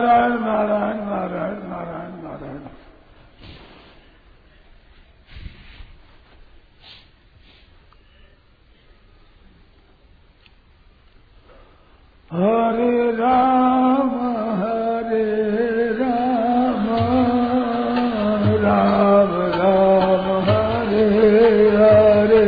नारायण नारायण नारायण नारायण नारायण। हरे Ram Ram Ram Hare Hare.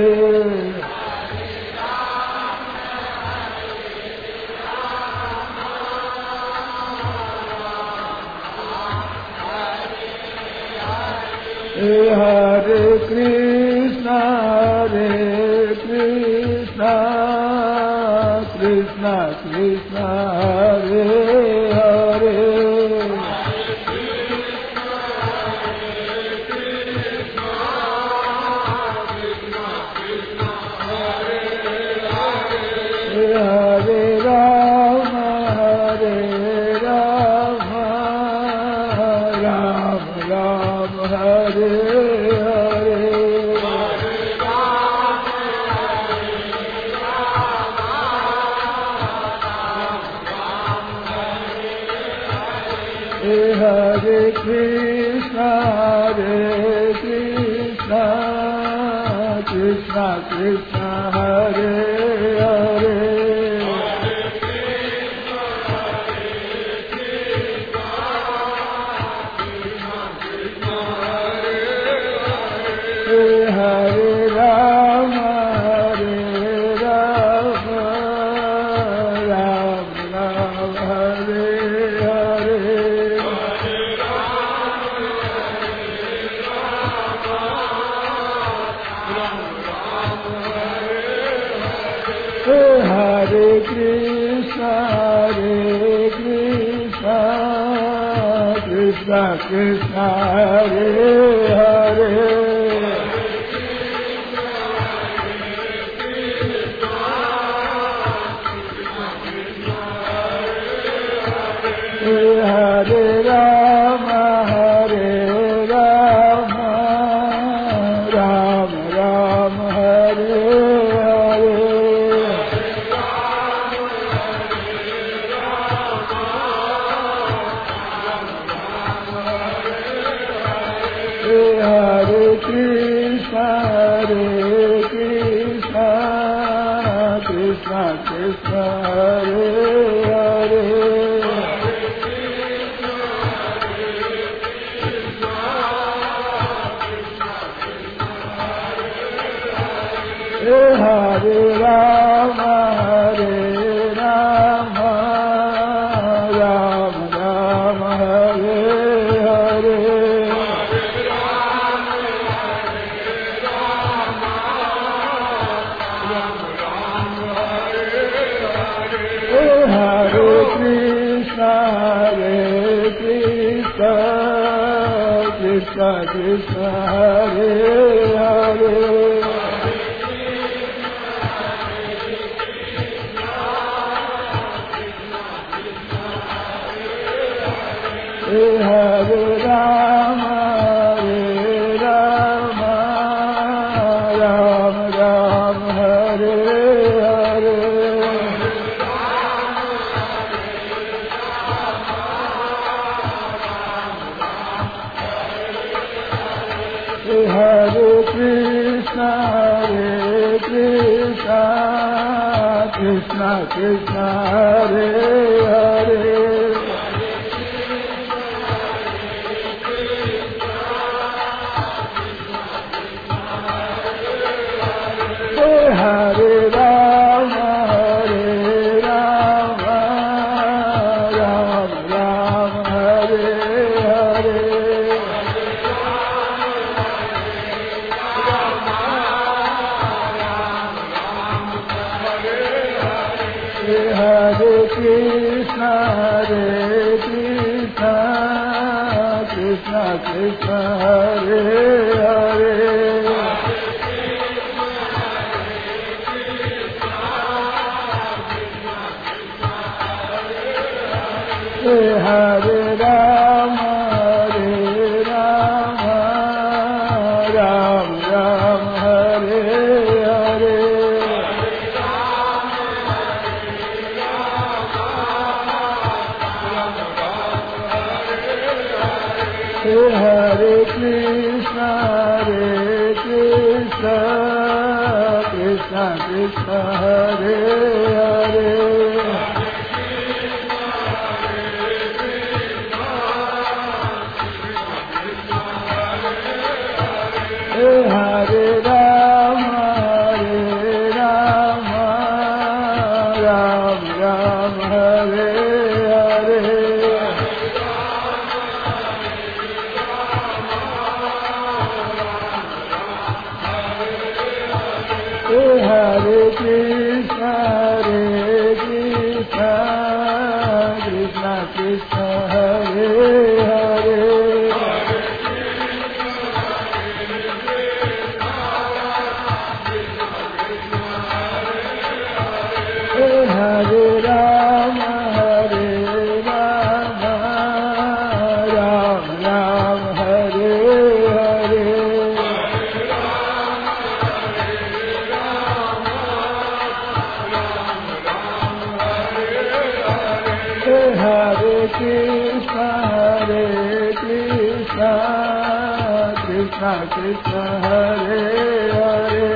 Hare Krishna Krishna Krishna Hare Hare। Hare Ram Ram Ram Hare Hare। Hare Krishna Krishna Krishna Hare Hare। Hare Ram Ram Ram Hare Hare। Hare Krishna Krishna Krishna Hare Hare। Hare Ram Ram Ram Hare Hare। Hare Krishna Krishna Krishna Hare Hare। Hare Ram Ram Ram Hare Hare। Hare Krishna Krishna Krishna Hare Hare। Hare Ram Ram Ram Hare Hare। Hare Krishna Krishna Krishna Hare Hare। Hare Ram Ram Ram Hare Hare। Hare Krishna Krishna Krishna Hare Hare। Hare Ram Ram Ram Hare Hare। Hare Krishna, Krishna Krishna, Hare Hare. Hare Rama, Ram Ram, Hare Hare. Hare Krishna, Krishna Krishna, Hare Hare. Hare Rama, Ram Ram, Hare Hare. Hare Krishna, Krishna Krishna, Hare Hare.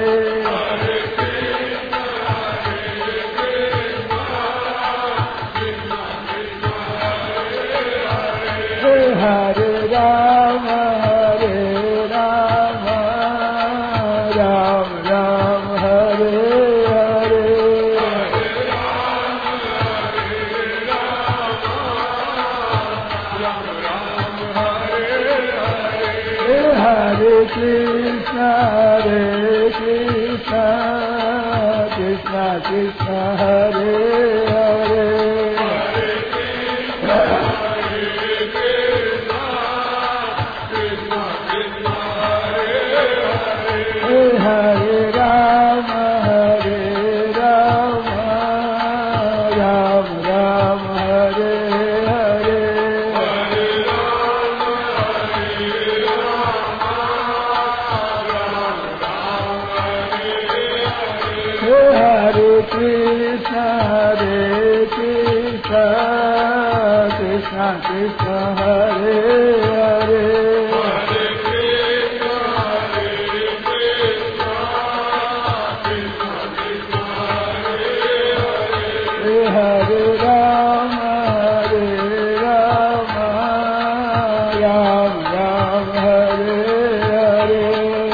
Hare Rama, Ram Ram, Hare Hare. Hare Krishna, Krishna Krishna, Hare Hare. Hare Rama, Ram Ram, Hare Hare. Hare Krishna, Krishna Krishna, Hare Hare. Hare Rama, Ram Ram, Hare Hare.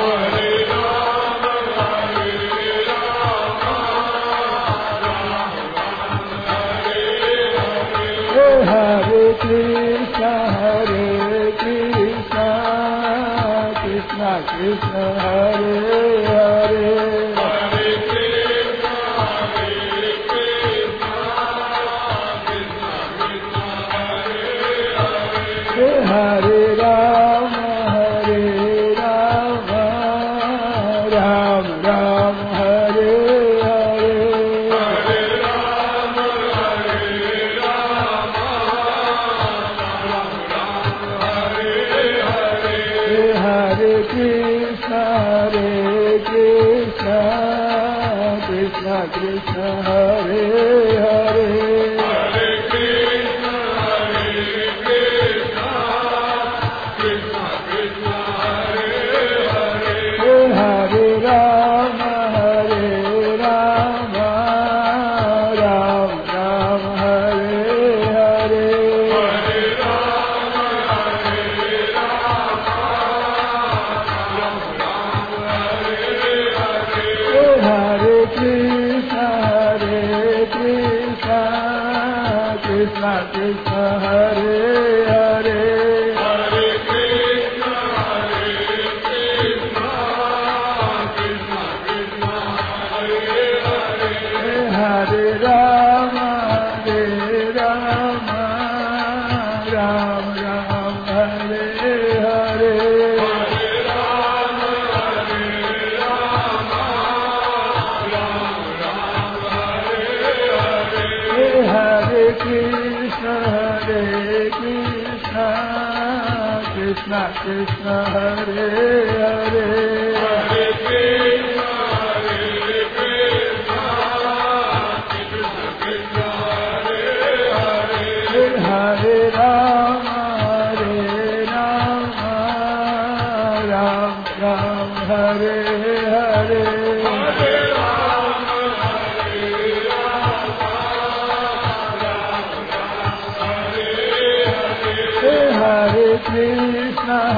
Hare Krishna, Krishna Krishna, Hare Hare. Hare Rama, Ram Ram, Hare Hare. Hare Krishna, Krishna Krishna, Hare Hare. Hare Rama, Ram Ram, Hare Hare. Hare Krishna, Krishna Krishna, Hare Hare. Hare Rama, Ram Ram, Hare Hare. Hare Krishna, Krishna Krishna, Hare Hare. Hare Rama, Krishna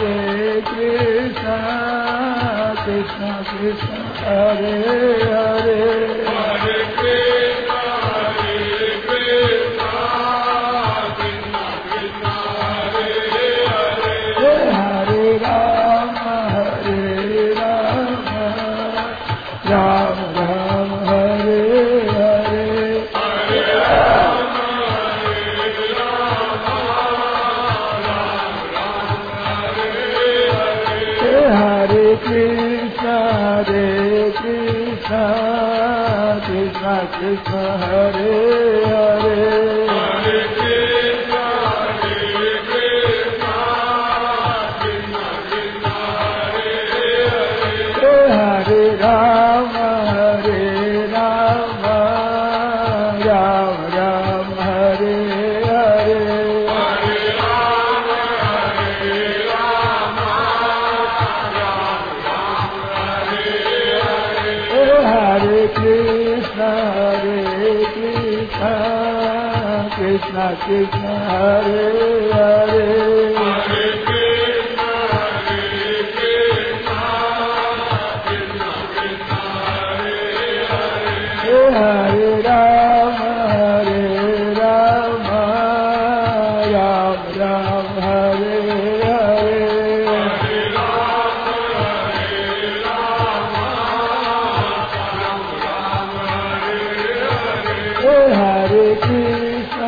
Krishna Krishna Hare Hare Hare Krishna Krishna Krishna Hare Hare Hare Rama Ram Ram Hare Hare Hare Rama Hare Krishna Krishna Krishna Hare Hare Hare Krishna Krishna Krishna Krishna Hare Hare Hare Rama Ram Ram Hare Hare Hare Rama Hare Krishna Krishna Krishna Hare Hare Hare Krishna Krishna Krishna Krishna Hare Hare Hare Rama Ram Ram Hare Hare Hare Hare Krishna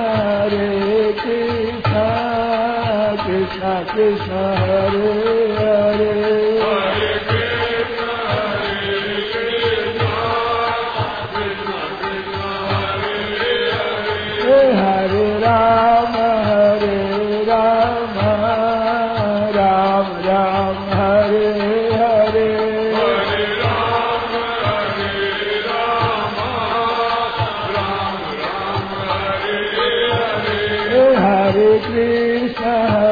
Krishna Krishna Hare Hare Hare Krishna Krishna Krishna Krishna Hare Hare Hare Rama Ram Ram Hare Hare Hare Rama Hare Krishna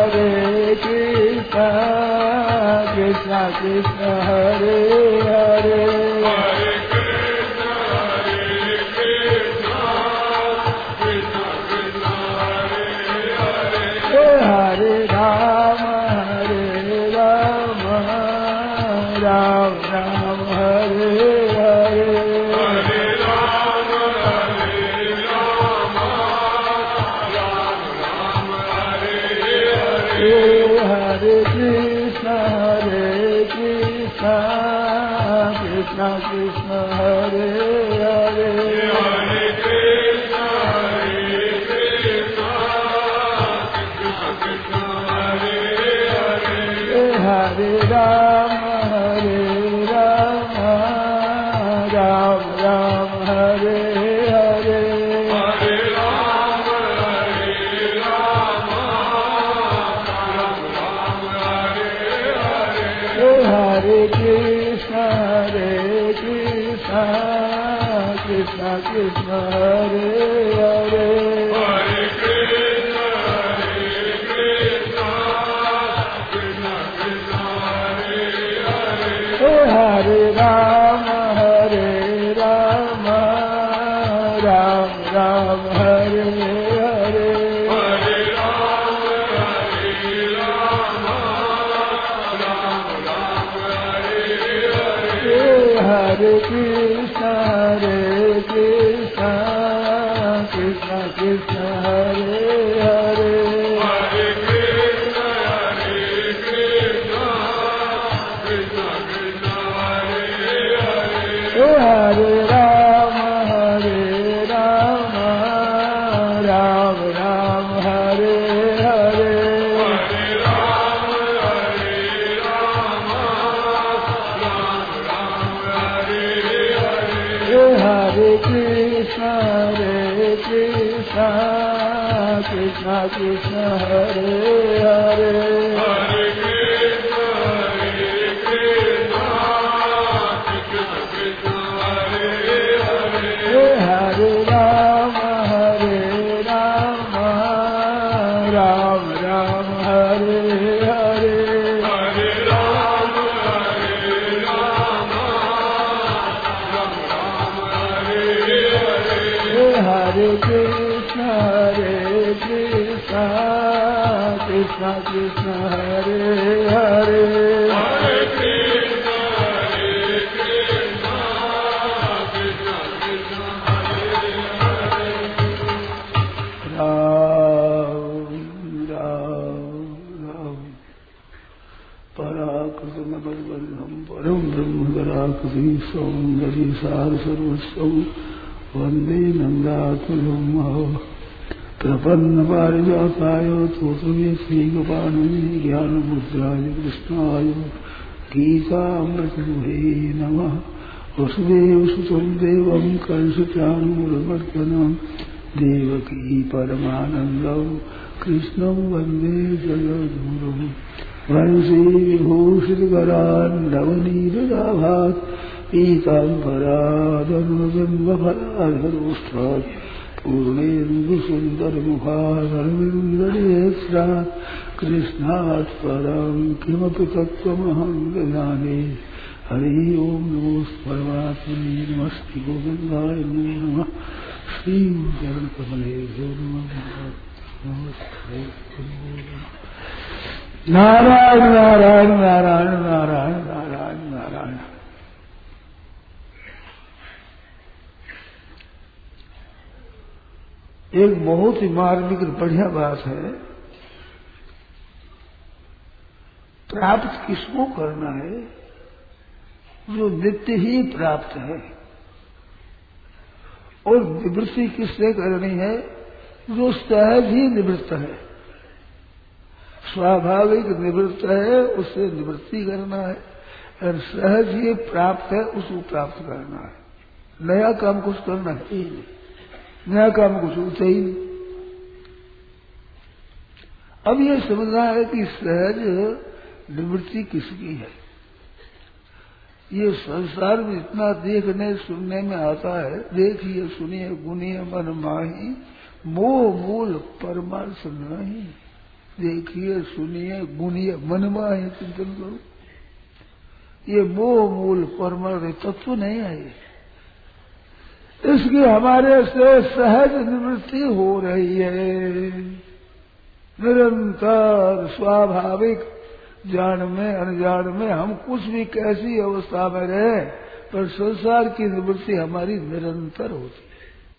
Krishna Krishna Hare Hare Hare Krishna Krishna Krishna Krishna Hare Hare Hare Rama Ram Ram Hare Hare Hare Rama Hare Krishna Krishna Krishna Hare Hare Hare Krishna Krishna Krishna Krishna Hare Hare Hare Rama Ram Ram Hare Hare Hare Rama Hare Krishna Krishna Krishna Hare Hare Hare Krishna Krishna Krishna Krishna Hare Hare Hare Rama Ram Ram Hare Hare Hare Rama Hare Krishna Krishna Krishna Hare Hare Hare Krishna Krishna Krishna Krishna Hare Hare Hare Rama Ram Ram Hare Hare Hare Rama Hare Krishna Krishna Krishna Hare Hare Hare Krishna Krishna Krishna Krishna Hare Hare Hare Rama Ram Ram Hare Hare Hare Rama Hare Krishna Krishna Krishna Hare Hare Hare Krishna Krishna Krishna Hare Hare Ram Ram Ram पराकृतमबलबन्धं परं ब्रह्म पराकृति सौन्दर्य सार सर्वस्वं वन्दे नन्दात्मजं प्रपन्न पारिजाताय तोत्रवे श्रीगोपालने ज्ञानमुद्राय कृष्णाय गीतामृतमहे नमः वसुदेवसुतं देवं कंसचाणूरमर्दनं देवकी परमानन्दं कृष्णं वन्दे जगद्गुरुम् वंशी विभूषितकरान्नवनीतदाभात् पीताम्बरादनुजन्मफलाधरोष्ठात् पूर्णेन्दुसुन्दरमुखादरविन्दनेत्रात् कृष्णात् परं किमपि तत्त्वमहं विजाने हरि ओं नमो परमात्मने नमस्ते गोविन्दाय नमः श्रीचरणकमलेभ्यो नमः नमस्ते नारायण नारायण नारायण नारायण नारायण नारायण। एक बहुत ही मार्मिक बढ़िया बात है, प्राप्त किसको करना है? जो नित्य ही प्राप्त है। और निवृत्ति किससे करनी है? जो सहज ही निवृत्त है, स्वाभाविक निवृत्त है, उससे निवृत्ति करना है। और सहज ही प्राप्त है, उसको प्राप्त करना है। नया काम कुछ करना है ही नहीं, नया काम कुछ होता ही नहीं। अब ये समझना है कि सहज निवृत्ति किसकी है। ये संसार में इतना देखने सुनने में आता है, देखिए सुनिए गुनिए मन माही मोह मूल परमार्थ नहीं। देखिए सुनिए गुनिए मन माही चिंतन करो, ये मोह मूल परमार्थ तत्व नहीं है। इसकी हमारे से सहज निवृत्ति हो रही है। निरंतर स्वाभाविक जान में अनजान में हम कुछ भी कैसी अवस्था में रहे, पर संसार की निवृत्ति हमारी निरंतर होती है।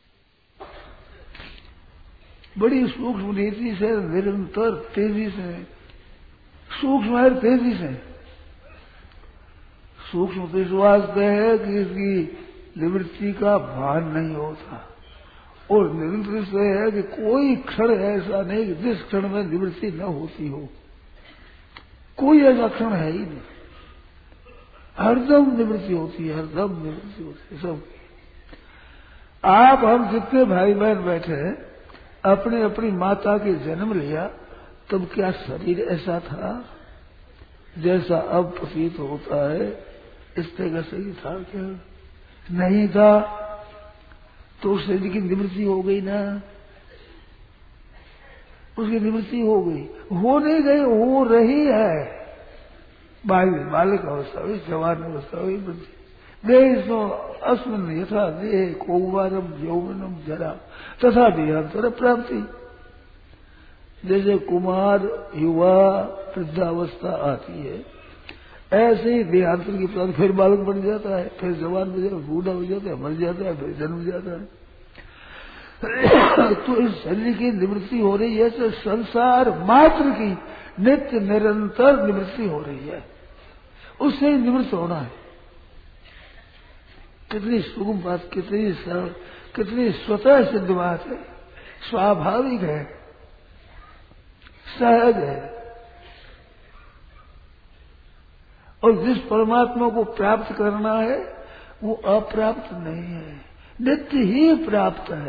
बड़ी सूक्ष्म रीति से, निरंतर तेजी से, सूक्ष्म है तेजी से। सूक्ष्म विश्वास है कि इसकी निवृत्ति का भान नहीं होता, और निरंतर से है कि कोई क्षण ऐसा नहीं कि जिस क्षण में निवृत्ति न होती हो। कोई ऐसा क्षण है ही नहीं, हरदम निवृत्ति होती है, हरदम निवृत्ति होती है सब। आप हम जितने भाई बहन बैठे हैं, अपने अपनी माता के जन्म लिया, तब क्या शरीर ऐसा था जैसा अब प्रतीत होता है? इस तरह का शरीर था क्या? नहीं था। तो उस शरीर की निवृत्ति हो गई ना, उसकी निवृत्ति हो गई। हो नहीं गई, हो रही है। बालक अवस्था हुई, जवान अवस्था हुई, देशो अस्मिन् यथा देह कौमारम यौवनम जरा तथा देहांतर प्राप्ति। जैसे कुमार युवा वृद्धावस्था आती है, ऐसे ही देहांतर की प्राप्ति। फिर बालक बन जाता है, फिर जवान बन जाता है, बूढ़ा हो जाता है, मर जाता है, फिर जन्म जाता है। तो इस शरीर की निवृत्ति हो रही है, तो संसार मात्र की नित्य निरंतर निवृत्ति हो रही है, उससे ही निवृत्त होना है। कितनी सुगम बात, कितनी सरल, कितनी स्वतः सिद्ध बात है, स्वाभाविक है, सहज है। और जिस परमात्मा को प्राप्त करना है वो अप्राप्त नहीं है, नित्य ही प्राप्त है।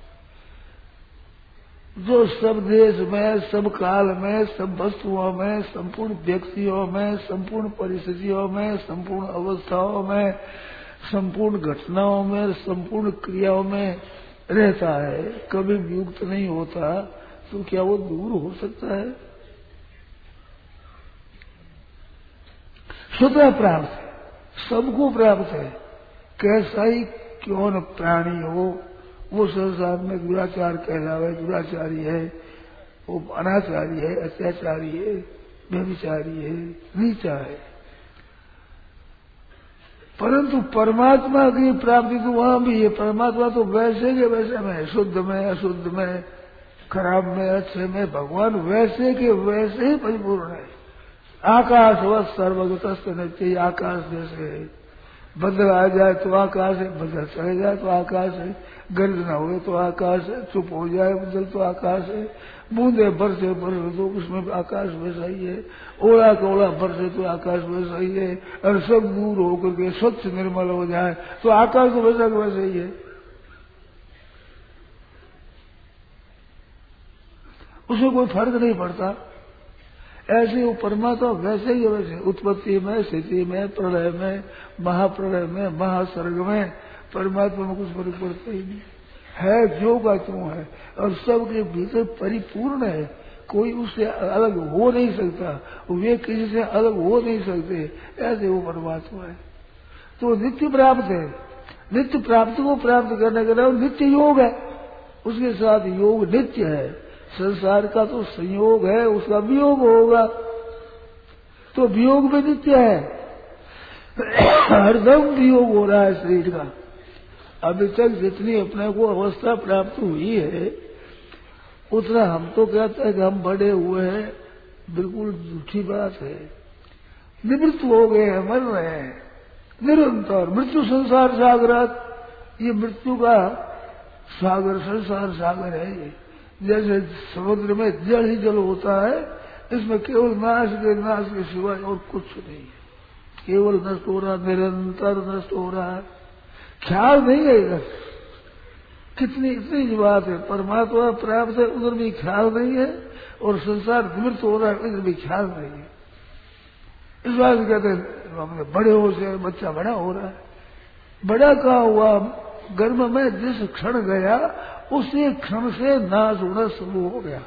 जो सब देश में, सब काल में, सब वस्तुओं में, संपूर्ण व्यक्तियों में, संपूर्ण परिस्थितियों में, संपूर्ण अवस्थाओं में, संपूर्ण घटनाओं में, संपूर्ण क्रियाओं में रहता है, कभी वियुक्त नहीं होता, तो क्या वो दूर हो सकता है? स्वतः प्राप्त है, सबको प्राप्त है। कैसा ही क्यों न प्राणी हो, वो संसार में दुराचार कहलावे, दुराचारी है, वो अनाचारी है, अत्याचारी है, व्यभिचारी है, नीचा है। परंतु परमात्मा की प्राप्ति तो वहां भी है। परमात्मा तो वैसे के वैसे में, शुद्ध में, अशुद्ध में, खराब में, अच्छे में, भगवान वैसे के वैसे ही परिपूर्ण है। आकाशवत सर्वगतस्थ नित्य, आकाश जैसे है। बदल आ जाए तो आकाश है, बदल चले जाए तो आकाश है, गर्जना हुए तो आकाश है, चुप हो जाए बदल तो आकाश है, बूंदे बरसे बरसे तो उसमें आकाश वैसा ही है, ओला कोला बरसे तो आकाश वैसा ही है, और सब दूर होकर के स्वच्छ निर्मल हो जाए तो आकाश तो वैसा का वैसा ही है। उसमें कोई फर्क नहीं पड़ता। ऐसे वो परमात्मा वैसे ही वैसे, उत्पत्ति में, स्थिति में, प्रलय में, महाप्रलय में, महासर्ग में, परमात्मा में कुछ फर्क पड़ता ही नहीं है। जो का क्यों है और सबके भीतर परिपूर्ण है। कोई उससे अलग हो नहीं सकता, वे किसी से अलग हो नहीं सकते। ऐसे वो परमात्मा है। तो नित्य प्राप्त है। नित्य प्राप्ति को प्राप्त करने के लिए नित्य योग है, उसके साथ योग नित्य है। संसार का तो संयोग है, उसका वियोग होगा तो वियोग भी नित्य है। हरदम वियोग हो रहा है शरीर का। अभी तक जितनी अपने को अवस्था प्राप्त हुई है उतना हम तो कहते हैं कि हम बड़े हुए हैं, बिल्कुल झूठी बात है। निवृत्त हो गए हैं, मर रहे हैं निरंतर। मृत्यु संसार सागरात, ये मृत्यु का सागर, संसार सागर है ये। जैसे समुद्र में जल ही जल होता है, इसमें केवल नाश के सिवाय और कुछ नहीं है। केवल नष्ट हो रहा, निरंतर नष्ट हो रहा है। ख्याल नहीं है इधर। कितनी इतनी बात है। परमात्मा प्राप्त है, उधर भी ख्याल नहीं है, और संसार निवृत्त हो रहा है, इधर भी ख्याल नहीं है। इस बात से कहते हैं हमने बड़े हो से बच्चा बड़ा हो रहा है। बड़ा कहा हुआ, गर्भ में जिस क्षण गया उसी क्षण से नाश होना शुरू हो गया।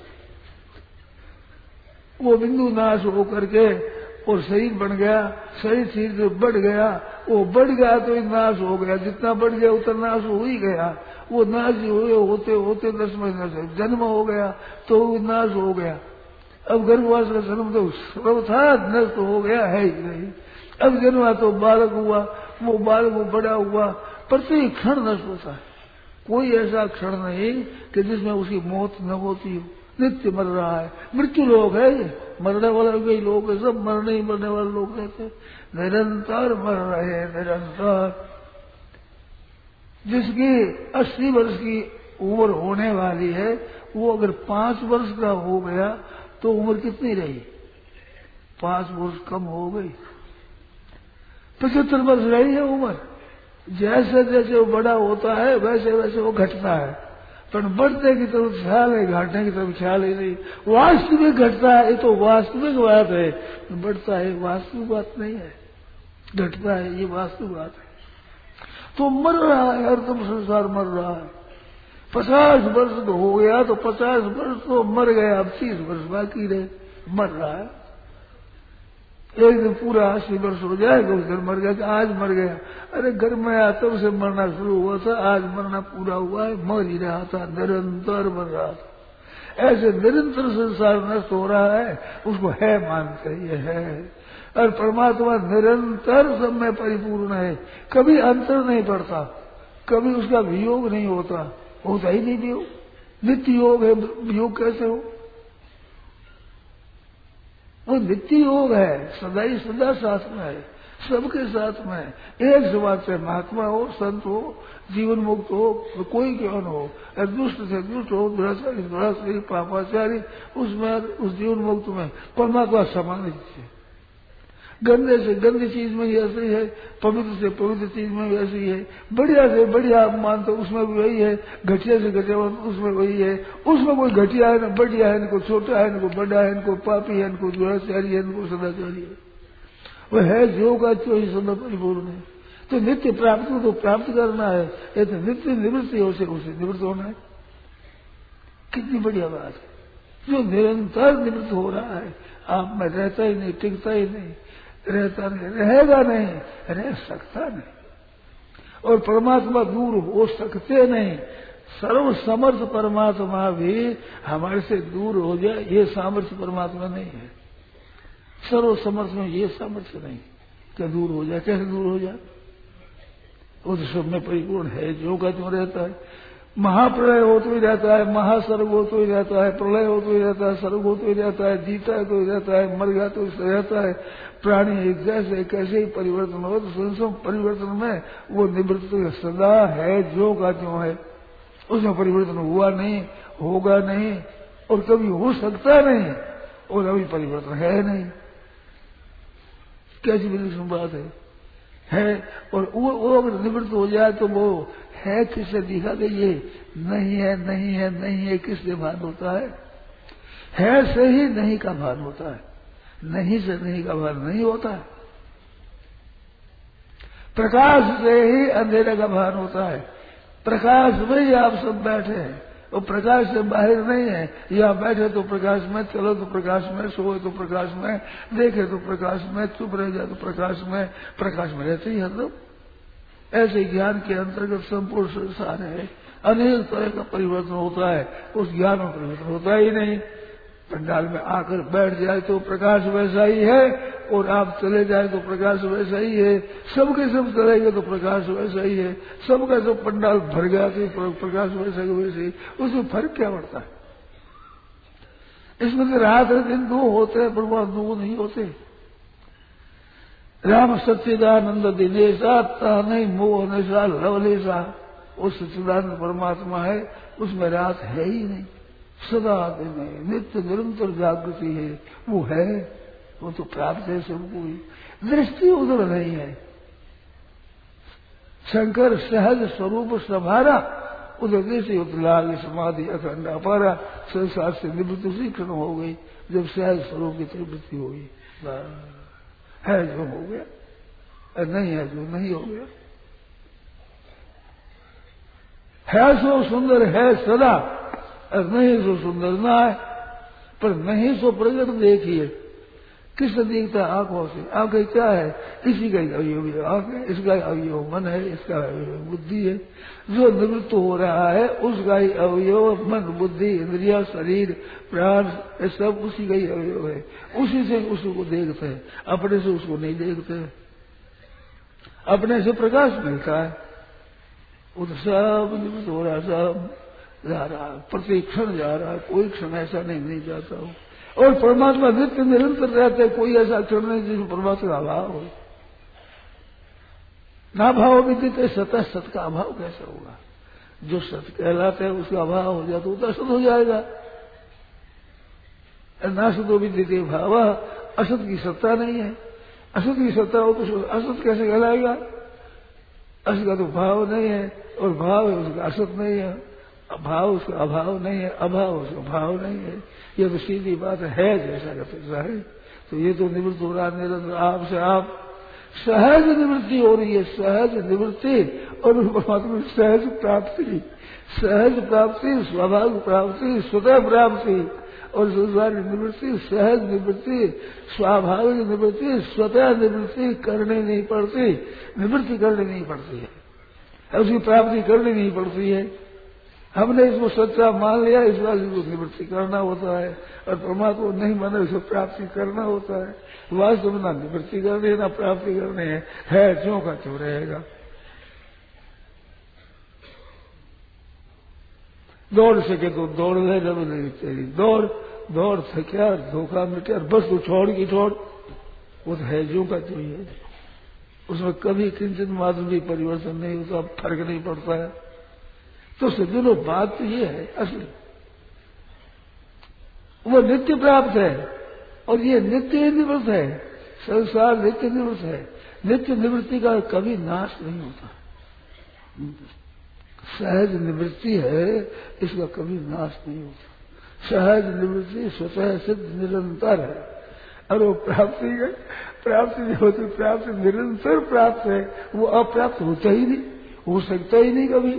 वो बिंदु नाश हो करके और शरीर बन गया, शरीर से बढ़ गया, वो बढ़ गया तो नाश हो गया। जितना बढ़ गया उतना नाश हो ही गया। वो नाश होते होते 10 महीने से जन्म हो गया तो वो नाश हो गया। अब गर्भवास का जन्म तो सब था, नष्ट हो गया है ही नहीं। अब जन्मा तो बालक हुआ, वो बालक बड़ा हुआ, प्रत्येक क्षण नष्ट होता है। कोई ऐसा क्षण नहीं कि जिसमें उसकी मौत न होती हो। नित्य मर रहा है। मृत्यु लोग है ये, मरने वाले भी लोग है, सब मरने ही मरने वाले लोग रहते, निरंतर मर रहे हैं, निरंतर। जिसकी 80 वर्ष की उम्र होने वाली है, वो अगर 5 वर्ष का हो गया तो उम्र कितनी रही? 5 वर्ष कम हो गई। 75 वर्ष रही है उम्र। जैसे जैसे वो बड़ा होता है वैसे वैसे वो घटता है, पर बढ़ने की तरफ ख्याल है, घटने की तरफ ख्याल ही नहीं। वास्तविक घटता है, ये तो वास्तविक बात है। बढ़ता है वास्तविक बात नहीं है, घटता है ये वास्तविक बात है। तो मर रहा है, हरदम संसार मर रहा है। 50 वर्ष हो गया तो 50 वर्ष तो मर गया, अब 30 वर्ष बाकी रहे, मर रहा है। एक दिन पूरा 80 वर्ष हो जाएगा, उस दिन मर गया कि आज मर गया। अरे घर में आया तब से मरना शुरू हुआ था, आज मरना पूरा हुआ है। मर ही रहा था, निरंतर मर रहा था। ऐसे निरंतर संसार नष्ट हो रहा है, उसको है मानते ये है। और परमात्मा निरंतर सब में परिपूर्ण है, कभी अंतर नहीं पड़ता, कभी उसका वियोग नहीं होता ही नहीं वियोग। नित्य योग है, वियोग कैसे हो? वो नित्य योग है, सदा ही सदा साथ में है, सबके साथ में। एक समाज से महात्मा हो, संत हो, जीवन मुक्त हो, कोई क्यों न हो, दुष्ट से दुष्ट हो, दुराचारी दुराचारी, पापाचारी, उसमें उस जीवन मुक्त में परमात्मा समान है। गंदे से गंदी चीज में भी ऐसी है, पवित्र से पवित्र चीज में भी ऐसी है। बढ़िया से बढ़िया आप मानते उसमें भी वही है, घटिया से घटिया उसमें वही है। उसमें कोई घटिया है न बढ़िया है, न कोई छोटा है, न कोई बड़ा है, न कोई पापी है, न कोई दुराचारी है, न कोई सदाचारी है। वो है जो का जो ही सदा परिपूर्ण है। तो नित्य प्राप्ति को प्राप्त करना है, ये तो नित्य निवृत्ति हो से उसे निवृत्त होना है। कितनी बढ़िया बात है। जो निरंतर निवृत्त हो रहा है, आप में रहता ही नहीं, टिकता ही नहीं, रहता नहीं, रहेगा नहीं, रह सकता नहीं। और परमात्मा दूर हो सकते नहीं। सर्व समर्थ परमात्मा भी हमारे से दूर हो जाए, ये सामर्थ्य परमात्मा नहीं है। सर्व समर्थ में ये सामर्थ्य नहीं क्या दूर हो जाए। कैसे दूर हो जाए? वो तो सब में परिपूर्ण है, जो का त्यों रहता है। महाप्रलय हो तो ही रहता है, महासर्ग हो तो ही रहता है, प्रलय हो तो ही रहता है, सर्ग हो तो ही रहता है, जीता है तो ही रहता है, मर गया तो ही रहता है। प्राणी एक जैसे कैसे ही परिवर्तन हो, तो संसम परिवर्तन में वो निवृत्त सदा है, जो का त्यों है। उसमें परिवर्तन हुआ नहीं, होगा नहीं और कभी हो सकता नहीं, और अभी परिवर्तन है नहीं। कैसी विलक्षण बात है। और वो अगर निवृत्त हो जाए तो वो है किससे दिखा दे, ये नहीं है, नहीं है, नहीं है, किससे भान होता है से ही नहीं का भान होता है, नहीं से नहीं का भान नहीं होता है। प्रकाश से ही अंधेरे का भान होता है। प्रकाश में ही आप सब बैठे हैं, और प्रकाश से बाहर नहीं है। यहाँ बैठे तो प्रकाश में, चलो तो प्रकाश में, सोए तो प्रकाश में, देखे तो प्रकाश में, चुप रह जाए तो प्रकाश में रहते ही हम लोग। ऐसे ज्ञान के अंतर्गत संपूर्ण संसार है। अनेक तरह का परिवर्तन होता है, उस ज्ञान में परिवर्तन होता ही नहीं। पंडाल में आकर बैठ जाए तो प्रकाश वैसा ही है, और आप चले जाए तो प्रकाश वैसा ही है। सबके सब चलेंगे तो प्रकाश वैसा ही है। सबका सब पंडाल भर गया तो प्रकाश वैसा ही वैसे ही। उसमें फर्क क्या पड़ता है? इसमें तो रात और दिन दो होते हैं, परमात्मा दो नहीं होते। राम सच्चिदानंद दिनेशा ताने मोह निशा लवलेशा। वो सच्चिदानंद परमात्मा है, उसमें रात है ही नहीं, सदा दिन है, नित्य निरंतर जागृति है। वो है, वो तो प्राप्त है सबको ही। दृष्टि उधर नहीं है। शंकर सहज स्वरूप सभारा, उधर दृष्टि उतलाग समाधि अखंड अपारा। संसार से निवृत्ति उसी क्षण हो गई जब सहज स्वरूप की निवृत्ति हो गई। है जो हो गया, और नहीं है जो नहीं हो गया। है सो सुंदर है सदा, और नहीं सो सुंदर ना है। पर नहीं सो प्रगट देखिए, किस दिखता है? आंखों से। आंखें क्या है? इसी का अवयव आंख है, इसका अवयव मन है, इसका अवयव बुद्धि है। जो निवृत्त हो रहा है उसका ही अवयव मन, बुद्धि, इंद्रिया, शरीर, प्राण, ये सब उसी का ही अवयव है। उसी से उसको देखते हैं, अपने से उसको नहीं देखते। अपने से प्रकाश मिलता है, वो तो सब निवृत्त हो रहा है, सब जा रहा है, प्रति क्षण जा रहा है। कोई क्षण ऐसा नहीं जाता हो। और परमात्मा नित्य निरंतर रहते हैं। कोई ऐसा क्षण नहीं जिसमें परमात्मा का अभाव हो। ना भाव विदित सतः सत का अभाव कैसे होगा? जो सत कहलाता है उसका अभाव हो जाए तो असत हो जाएगा। ना सतो विदित भाव, असत की सत्ता नहीं है। असत की सत्ता हो तो असत कैसे कहलाएगा? असत का तो भाव नहीं है, और भाव है उसका असत नहीं है। भाव उसका अभाव नहीं है, अभाव उसका भाव नहीं है। ये तो सीधी बात है, जैसा का है। तो ये तो निवृत्त हो रहा निरंतर आपसे आप। सहज निवृत्ति हो रही है, सहज निवृत्ति, और परमात्मा सहज प्राप्ति, सहज प्राप्ति, स्वाभाविक प्राप्ति, स्वतः प्राप्ति। और संसार निवृत्ति, सहज निवृत्ति, स्वाभाविक निवृत्ति, स्वतः निवृत्ति करनी नहीं पड़ती। निवृत्ति करनी नहीं पड़ती है, उसकी प्राप्ति करनी नहीं पड़ती है। हमने इसको सच्चा मान लिया, इस बात को निवृत्ति करना होता है। और परमात्मा नहीं माने उसको प्राप्ति करना होता है। वास्तव में ना निवृत्ति करनी है ना प्राप्ति करनी है ज्यों का त्यों रहेगा। दौड़ सके तो दौड़ ले, जब नहीं तेरी दौड़ दौड़ थकिया, धोखा मिटा, बस तू छोड़ की छोड़। वो तो है ज्यों का त्यों है, उसमें कभी किंचित मात्र भी परिवर्तन नहीं होता, फर्क नहीं पड़ता है। तो सज्जनों बात तो ये है असली, वो नित्य प्राप्त है, और ये नित्य निवृत्त है। संसार नित्य निवृत्त है। नित्य निवृत्ति का कभी नाश नहीं होता। सहज निवृत्ति है, इसका कभी नाश नहीं होता। सहज निवृत्ति स्वतः सिद्ध निरंतर है। और वो प्राप्ति जो होती, प्राप्ति निरंतर प्राप्त है। वो अप्राप्त होता ही नहीं, हो सकता ही नहीं कभी।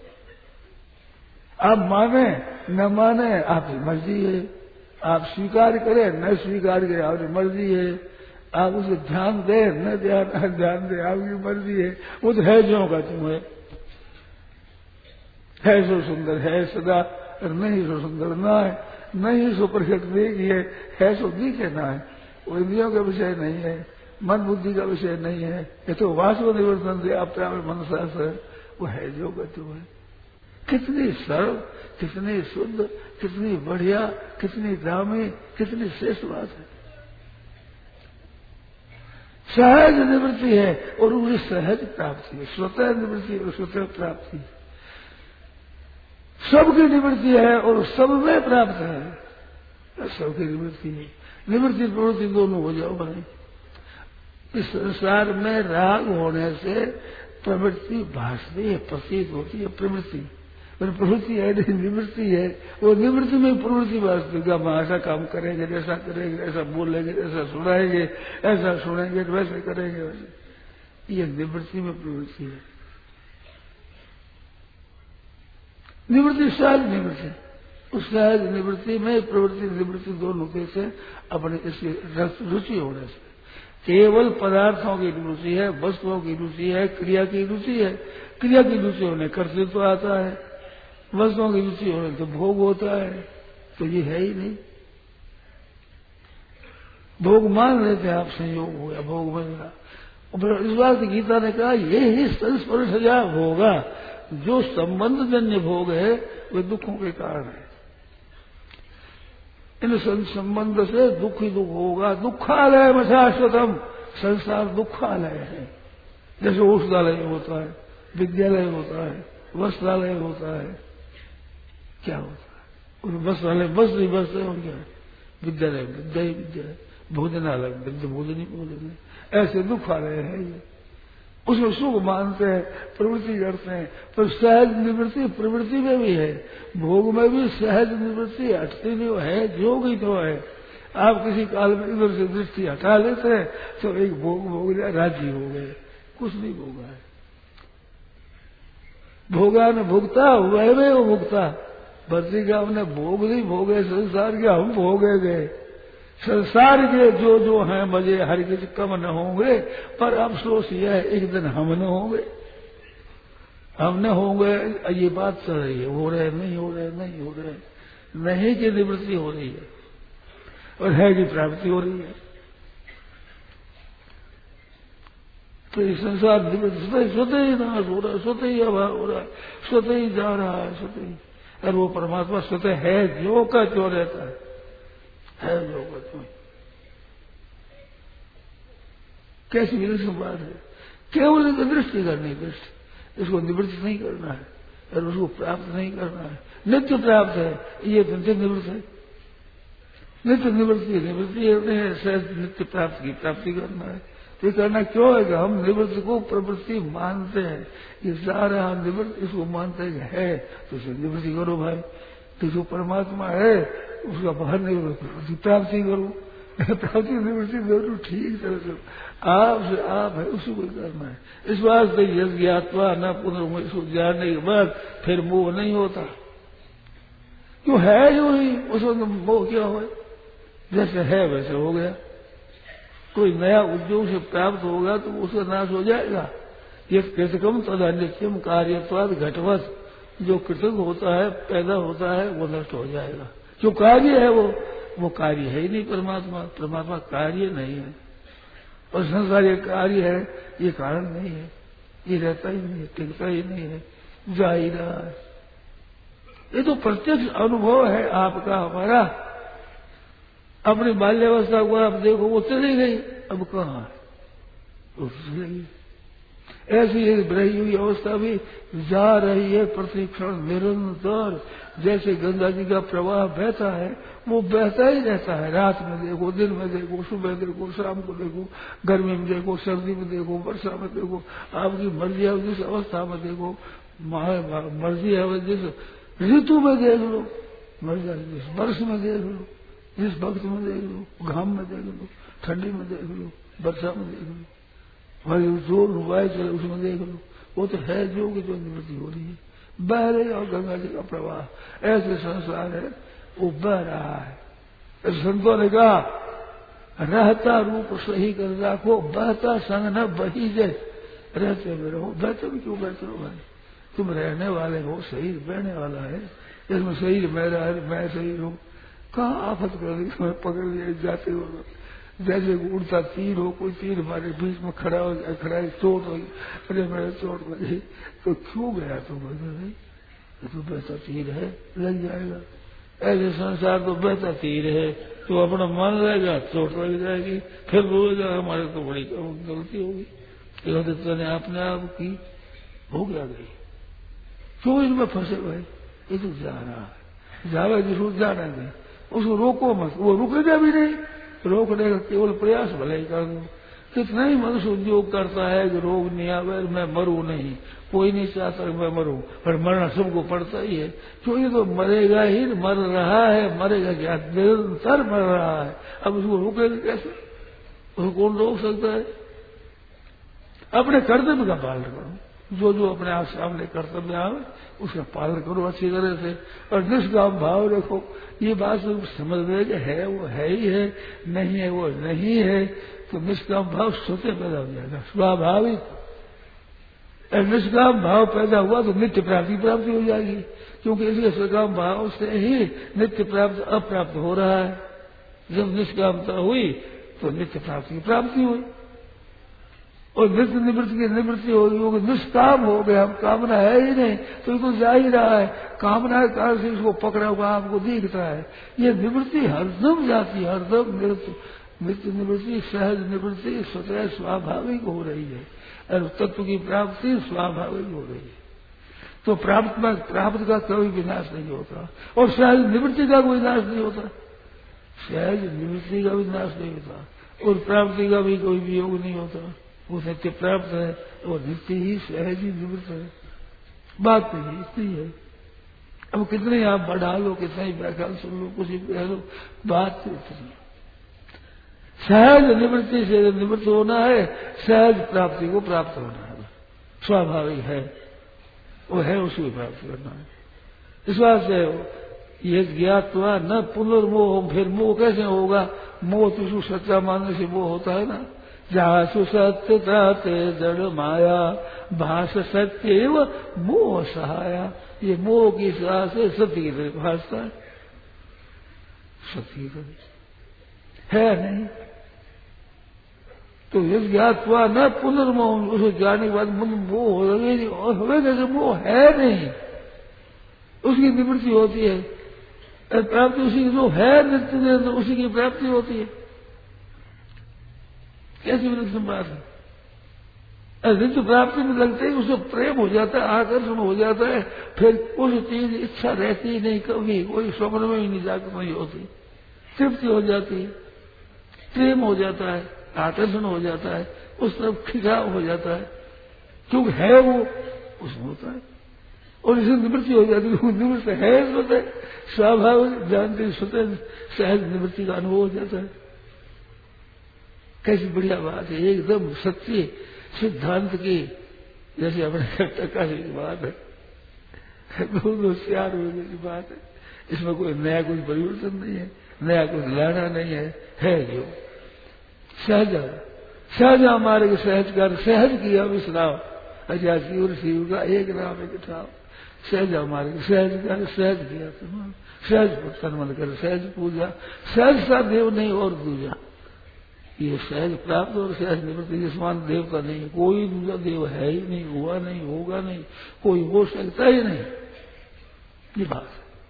आप माने न माने आपकी मर्जी है, आप स्वीकार करें न स्वीकार करें आपकी मर्जी है, आप उसे ध्यान दें न ध्यान दें आपकी मर्जी है। वो तो है ज्यों का त्यों है। है सो सुंदर है सदा, नहीं सो सुंदर ना है, नहीं सो प्रकट देखी है सो दिखे ना है। वो इंद्रियों का विषय नहीं है, मन बुद्धि का विषय नहीं है। ये तो वास्तव निवर्तन से आप मनसा से वो है जो गति है। कितनी सरल, कितनी शुद्ध, कितनी बढ़िया, कितनी दामी, कितनी श्रेष्ठ बात है। सहज निवृत्ति है और उसे सहज प्राप्ति है, स्वतः निवृत्ति और स्वतः प्राप्ति। सबकी निवृत्ति है और सब में प्राप्त है, सबकी निवृत्ति है। निवृत्ति प्रवृत्ति दोनों हो जाओ भाई। इस संसार में राग होने से प्रवृत्ति भासती है, प्रतीत होती है प्रवृत्ति, पर प्रवृत्ति है नहीं, निवृत्ति है। वो निवृत्ति में प्रवृत्ति भासती है, हम ऐसा काम करेंगे, ऐसा करेंगे, ऐसा बोलेंगे, ऐसा सुनाएंगे, ऐसा सुनेंगे, वैसे करेंगे, वैसे। ये निवृत्ति में प्रवृत्ति है। निवृत्ति सहज निवृत्ति, उस सहज निवृत्ति में प्रवृत्ति निवृत्ति दोनों से अपने इसकी रुचि होने से केवल पदार्थों की रुचि है, वस्तुओं की रुचि है, क्रिया की रुचि है। क्रिया की रुचि होने कर्तृत्व तो आता है, वस्तुओं की रुचि होने तो भोग होता है। तो ये है ही नहीं। भोग मान लेते हैं आप, संयोग हो गया, भोग बन गया। इस बात गीता ने कहा ये ही संस्पर्शजा होगा, जो संबंध जन्य भोग है वे दुखों के कारण है। इन संबंध से दुख ही दुख होगा। दुखालय में शाश्वतम, संसार दुखालय है। जैसे औषधालय होता है, विद्यालय होता है, वस्त्रालय होता है, क्या होता है? उस वस्त्रालय वस्त्र ही वस्त्र है, और क्या है? विद्यालय विद्या ही विद्या है, भोजनालय विद्या भोजन ही भोजन है। ऐसे दुखालय है ये। उसमें सुख मानते हैं, प्रवृत्ति करते हैं, पर सहज निवृत्ति प्रवृत्ति में भी है, भोग में भी सहज निवृत्ति हटती नहीं है, जो भी तो है। आप किसी काल में इधर से दृष्टि हटा लेते हैं तो एक भोग भोग लिया, राजी हो गए, कुछ नहीं भोगा है। भोगा न भुगता हुआ है वो भुगता, बद्री का हमने भोग नहीं भोगे संसार के, हम भोगे गए। संसार के जो जो हैं मजे हर किसी कम न होंगे, पर अफसोस यह है एक दिन हम न होंगे, हम न होंगे। ये बात चल रही है, हो रहे नहीं हो रहे, नहीं हो रहे, नहीं की निवृत्ति हो रही है और है की प्राप्ति हो रही है। तो ये संसार निवृत्ति स्वतः ही नाश हो रहा है, स्वतः ही अभाव हो रहा है, स्वतः ही जा रहा है, स्वतः ही। और वो परमात्मा स्वतः है जो का जो रहता है जो का। कैसी विलक्षण बात है। केवल इनकी दृष्टि करनी, दृष्टि, इसको निवृत्त नहीं करना है और उसको प्राप्त नहीं करना है। नित्य प्राप्त है, ये नित्य निवृत्त है। नित्य निवृत्ति है, सहज नित्य प्राप्त की प्राप्ति करना है। तो ये करना क्यों है कि हम निवृत्ति को प्रवृत्ति मानते हैं, ये सारा निवृत्त इसको मानते है, तो इसे निवृत्ति करो भाई। तो जो परमात्मा है उसका बाहर नहीं प्राप्ति करो, प्राप्ति निवृत्ति दोनों ठीक तरह से आप से आप है, उसी को करना है। इस वास्ते यज्ञात्वा न पुनर्मोह, इसको जानने के बाद फिर मोह नहीं होता। क्यों है जो ही उसमें मोह क्या हो, जैसे है वैसे हो गया। कोई नया उद्योग से प्राप्त होगा तो उसका नाश हो जाएगा। ये कृतकम तदा नित्यम कार्यत्वाद घटवत, जो कृतक होता है पैदा होता है वो नष्ट हो जाएगा। जो कार्य है वो कार्य है ही नहीं। परमात्मा कार्य नहीं है, और संसार ये कार्य है, ये कारण नहीं है, ये रहता ही नहीं है, टिकता ही नहीं है, जा ही रहा है। ये तो प्रत्यक्ष अनुभव है आपका हमारा। अपनी बाल्यावस्था को आप देखो, वो चली गई, अब कहाँ है, वो चली गई। ऐसी एक रही हुई अवस्था भी जा रही है प्रतिक्षण निरंतर। जैसे गंगा जी का प्रवाह बहता है, वो बहता ही रहता है। रात में देखो, दिन में देखो, सुबह देखो, शाम को देखो, गर्मी में देखो, सर्दी में देखो, वर्षा में देखो, आपकी मर्जी है जिस अवस्था में देखो, मर्जी है जिस ऋतु में देख लो, मर्जी है जिस वर्ष में देख लो, जिस वक्त में देख लो, घाम में देख लो, ठंडी में देख लो, वर्षा में देख लो, भाई जो रुवाए चले उसमें देख लो, वो तो है जो कि जो निवृत्ति हो रही है, बह रही है। और गंगा जी का प्रवाह ऐसे संसार है, वो बह रहा है। संतों ने कहा रहता रूप सही कर रखो, बहता संग न बही जय। रहते में रहो, बहते में क्यों बहते हो भाई, तुम रहने वाले हो, शरीर बहने वाला है, इसमें शरीर मेरा है, मैं शरीर हूँ, कहाँ आफत कर दी तुम्हें पकड़ लिए जाते हो। जैसे उड़ता तीर हो, कोई तीर हमारे बीच में खड़ा हो जाए, खड़ा चोट हो, अरे मेरे चोट लगी तो क्यों गया तुम? नहीं तो बहता तीर है, लग जाएगा। ऐसे संसार तो बहता तीर है, तो अपना मन रहेगा, चोट लग जाएगी, फिर बोलेगा हमारे तो बड़ी गलती होगी, तूने अपने आप की, हो गया गई। क्यों इसमें फंसे भाई? ये तो जा रहा है, जावे जरूर जाना नहीं, उसको रोको मत, वो रुकेगा भी नहीं। रोकने का केवल प्रयास भले ही कर दो। कितना ही मनुष्य उद्योग करता है कि रोग नहीं आवे, मैं मरूं नहीं, कोई नहीं चाहता मैं मरूं, पर मरना सबको पड़ता ही है, क्योंकि तो मरेगा ही, मर रहा है, मरेगा क्या, निरंतर मर रहा है। अब उसको रोकेगा कैसे? उसको कौन रोक सकता है? अपने कर्तव्य का पालन करो, जो जो अपने आप सामने कर्तव्य आवे उसका पालन करो अच्छी तरह से, और निष्काम भाव रखो। ये बात समझ रहे कि है वो है ही है, नहीं है वो नहीं है, तो निष्काम भाव स्वतः पैदा हो जाएगा, स्वाभाविक। निष्काम भाव पैदा हुआ तो नित्य प्राप्ति हो जाएगी, क्योंकि इसलिए सकाम भाव से ही नित्य प्राप्त अप्राप्त हो रहा है। जब निष्कामता हुई तो नित्य प्राप्ति हुई, और नित्य निवृत्ति की निवृत्ति होगी, वो निष्काम हो गए, हम कामना है ही नहीं, तो ये तो जा ही रहा है, कामना के कारण से इसको पकड़ा हुआ आपको दिखता है। ये निवृत्ति हरदम जाती है, हरदम नित्य निवृत्ति, सहज निवृत्ति स्वतः स्वाभाविक हो रही है, और तत्व की प्राप्ति स्वाभाविक हो रही है। तो प्राप्त का कोई विनाश नहीं होता, और सहज निवृत्ति का कोई नाश नहीं होता, सहज निवृत्ति का भी नाश नहीं होता, और प्राप्ति का भी कोई वियोग नहीं होता। वो नित्य प्राप्त है और नित्य ही सहज ही निवृत्त है। बात नहीं इतनी है। अब कितने आप बढ़ा लो, कितना ही व्याख्यान सुन लो, कुछ ही कह लो, बात तो इतनी है। सहज निवृत्ति से निवृत्त होना है, सहज प्राप्ति को प्राप्त होना है, स्वाभाविक है, वो है उसी को प्राप्त करना है। इस बात से ये ज्ञातवा न पुनर्मोह, फिर मोह कैसे होगा? मोह तो सच्चा मानने से मोह होता है ना। जासु सत्यता ते जड़ माया, भाष सत्य मोह सहाया। ये मोह की सहाय से सत्य की तरह भाषता है, सत्य की तरह है नहीं। तो यदि ज्ञात हुआ न पुनर्मोह, उसको जानने के बाद मोह हो गई, और हमें जैसे मोह है नहीं, उसकी निवृत्ति होती है, प्राप्ति उसी की जो है नित्य उसी की प्राप्ति होती है। कैसी विलक्षण बात है? नित्य प्राप्ति में लगते ही उसे प्रेम हो जाता है, आकर्षण हो जाता है, फिर कोई चीज इच्छा रहती नहीं, कभी कोई स्वप्न में ही नहीं जाकर नहीं होती, तृप्ति हो जाती है, प्रेम हो जाता है, आकर्षण हो जाता है, उस तरफ खिंचाव हो जाता है, क्योंकि है वो उसमें होता है, और इसे निवृत्ति हो जाती है। निवृत्त है स्वतः स्वाभाविक, जानते स्वतः सहज निवृत्ति का अनुभव हो जाता है। कैसी बढ़िया बात है, एकदम सच्ची सिद्धांत की, जैसे अपने टक्का की बात है, दो चार महीने की बात है। इसमें कोई नया कुछ परिवर्तन नहीं है, नया कुछ लाना नहीं है जो सहज हमारे के सहज कर, सहज किया विश्राम, अच्छा शिव का एक नाम एक ठाव, सहज हमारे सहज कर, सहज किया तुम, सहज तन मन कर, सहज पूजा, सहज सा देव नहीं और दूजा। ये सहज प्राप्त और सहज निवृत्ति के समान देव का नहीं, कोई दूसरा देव है ही नहीं, हुआ नहीं, होगा नहीं, कोई हो सकता ही नहीं। ये बात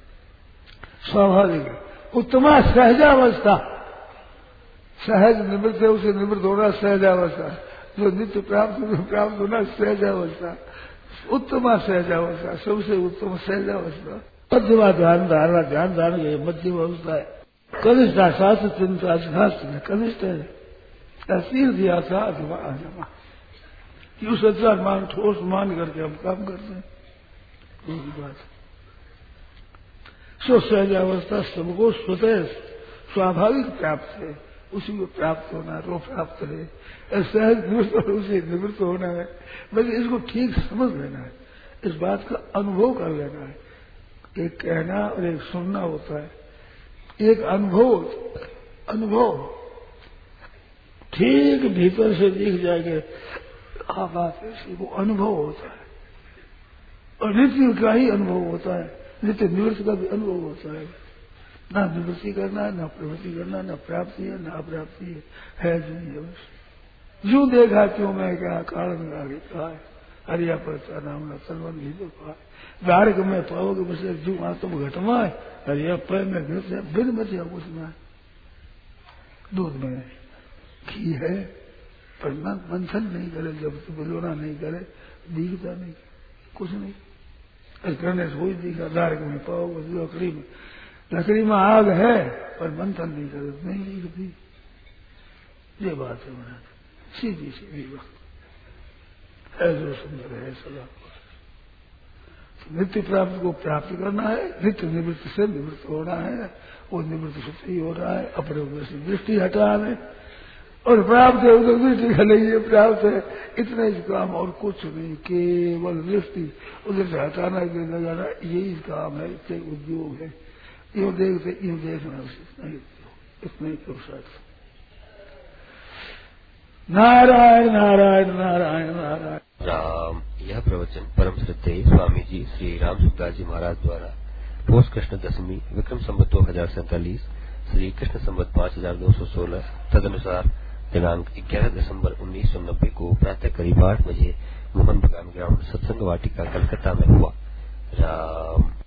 स्वाभाविक उत्तमा सहजावस्था, सहज निवृत्त है, उसे निवृत्त होना सहजावस्था, जो नित्य प्राप्त होना सहजावस्था, उत्तमा सहजावस्था, सबसे उत्तम सहजावस्था। मध्यमा ध्यान धारणा, ध्यान धारण की मध्यम अवस्था है। कनिष्ठा शास्त्र चिंता शास्त्र कनिष्ठ है, तीर दिया था अथवा अजमा, क्यों सच्चा मान ठोस मान करके हम काम करते हैं, यही बात है। सो सहजावस्था सबको स्वतः स्वाभाविक प्राप्त है, उसी को प्राप्त होना है, वो प्राप्त है, सहज निवृत्त और उसे निवृत्त होना है। बस इसको ठीक समझ लेना है, इस बात का अनुभव कर लेना है। एक कहना और एक सुनना होता है, एक अनुभव ठीक भीतर से दिख जाएगा, हाँ बात ऐसी, वो अनुभव होता है। और नित्य का ही अनुभव होता है, नित्य निवृत्ति का भी अनुभव होता है। ना निवृत्ति करना है, ना प्रवृत्ति करना, ना प्राप्ति है, ना अप्राप्ति है जो नहीं है बस। जो देखा क्यों मैं क्या कारण आगे कहा है, हरिया परचा नाम ना सर्वन भी तो कहा गार्ग में पाओगे बस जो तुम घटमा है, हरिया पर में बिन बचा कुछ ना। दूध में घी है पर मंथन नहीं करे, जब तक बिलोना नहीं करे दिखता नहीं, कुछ नहीं करने से वही दिखा। गार्ग में पाओगे लकड़ी में आग है पर मंथन नहीं करे नहीं दिखती। ये बात है महाराज, सीधी सीधी बात है, जो सुंदर है सदा। नित्य प्राप्ति को प्राप्त करना है, नित्य निवृत्ति से निवृत्त होना है, वो निवृत्त से ही हो रहा है। अपने से दृष्टि हटाने और प्राप्त है उधर दृष्टि का नहीं है, प्राप्त है इतना ही काम और कुछ नहीं, केवल दृष्टि उधर से हटाना लगाना यही काम है, इतने उद्योग है। यूं देखते यूं देखना इतना ही पुरुषार्थ। नारायण नारायण नारायण नारायण राम। यह प्रवचन परम श्रद्धेय स्वामी जी श्री राम सुखदास जी महाराज द्वारा पोष कृष्ण दशमी विक्रम संवत 2047 श्री कृष्ण संवत 5216 तदनुसार दिनांक 11 दिसंबर 1990 को प्रातः करीब 8 बजे मोहन बगान ग्राउंड सत्संग वाटिका कलकत्ता में हुआ। राम।